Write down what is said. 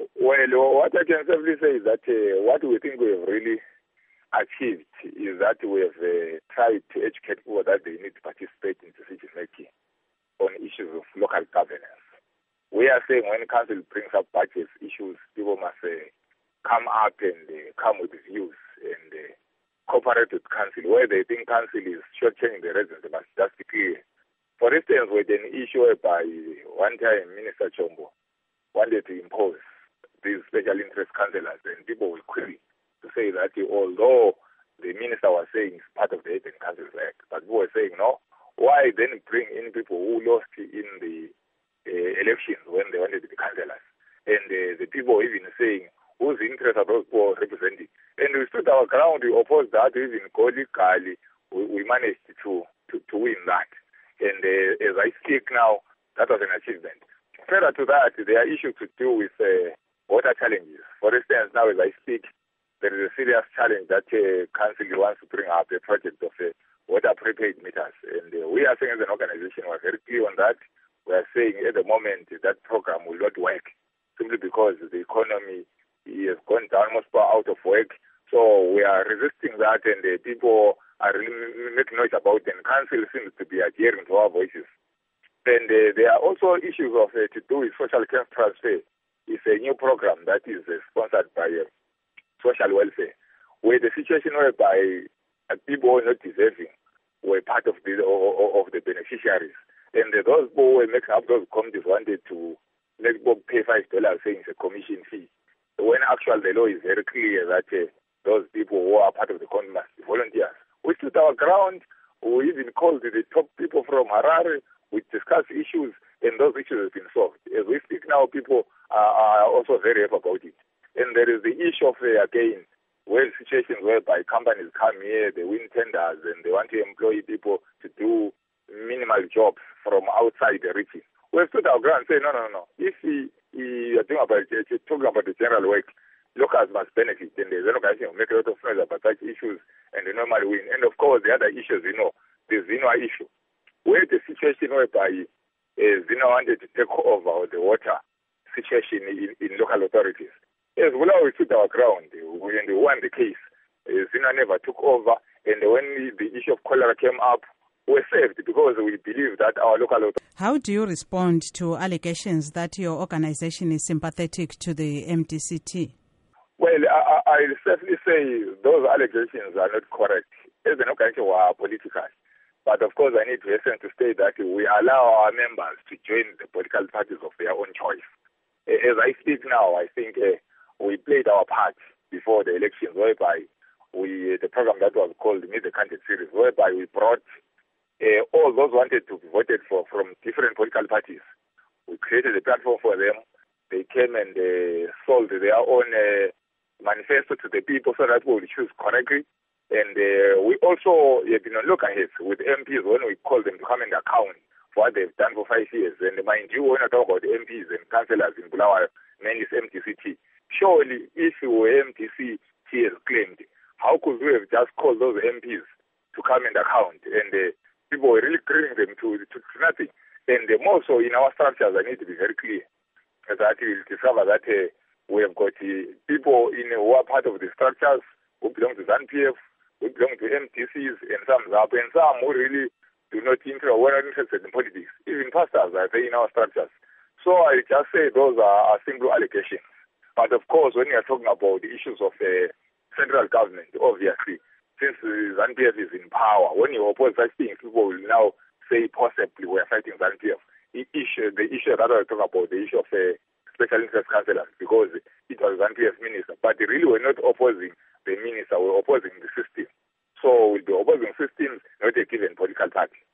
Well, what I can simply say is that what we think we have really achieved is that we have tried to educate people that they need to participate in decision making on issues of local governance. We are saying when council brings up budget issues, people must come up and come with views and cooperate with council. Where they think council is shortchanging the residents, they must just be clear. For instance, with an issue whereby one time Minister Chombo wanted to impose these special interest councillors, and people will query to say that although the minister was saying it's part of the Urban Councils Act, but people were saying no, why then bring in people who lost in the elections when they wanted to be councillors? And the people even saying whose interests are those people representing. And we stood our ground, we opposed that, even legally, we managed to win that. And as I speak now, that was an achievement. Further to that, there are issues to do with water challenges. For instance, now as I speak, there is a serious challenge that council wants to bring up a project of water prepaid meters. And we are saying as an organization, we're very clear on that. We are saying at the moment that program will not work simply because the economy has gone down, most people are out of work. So we are resisting that, and people are really making noise about it, and council seems to be adhering to our voices. And there are also issues of to do with social care transfer. It's a new program that is sponsored by social welfare, where the situation whereby people who are not deserving were part of the beneficiaries. And those people who make up those committees wanted to let people pay $5 saying it's a commission fee. When actually the law is very clear that those people who are part of the committee must be volunteers. We stood our ground. We even called the top people from Harare. We discussed issues, and those issues have been solved. As we speak now, people are also very happy about it. And there is the issue of, again, where situations whereby companies come here, they win tenders, and they want to employ people to do minimal jobs from outside the region. We stood our ground and said, no. If you are talking about the general work, locals must benefit, and the organization will make a lot of noise about such issues, and they normally win. And of course, the other issues, the Zinoa issue, where the situation whereby Zinoa wanted to take over the water situation in local authorities. As well, we stood our ground, and we won the case. Zinoa never took over, and when the issue of cholera came up, we're saved because we believe that our local authorities. How do you respond to allegations that your organization is sympathetic to the MDCT? Well, I'll certainly say those allegations are not correct. As an organization, we are political. But of course, I need to hasten to state that we allow our members to join the political parties of their own choice. As I speak now, I think we played our part before the elections, whereby the program that was called Meet the Candidate Series, whereby we brought all those wanted to be voted for from different political parties. We created a platform for them. They came and sold their own manifesto to the people so that we would choose correctly. And we also have been on lockerheads with MPs when we call them to come and account for what they've done for 5 years. And mind you, when I talk about MPs and councillors in Bulawayo, mainly MDCT, surely if we were MDCT as claimed, how could we have just called those MPs to come and account? And people were really clearing them to nothing. And more so in our structures, I need to be very clear that we discover that we have got people who are part of the structures who belong to ZANU-PF, who belong to MDCs, and some ZAP, and some who really do not we're not interested in politics. Even pastors are there in our structures. So I just say those are simple allegations. But of course, when you are talking about the issues of central government, obviously, since ZANU-PF is in power, when you oppose such things, people will now say possibly we are fighting ZANU-PF. The issue that I talk about, the issue of special interest councillors, because it was ZANU-PF minister. But really we're not opposing the minister, we're opposing the system. So we'll be opposing systems, not a given political party.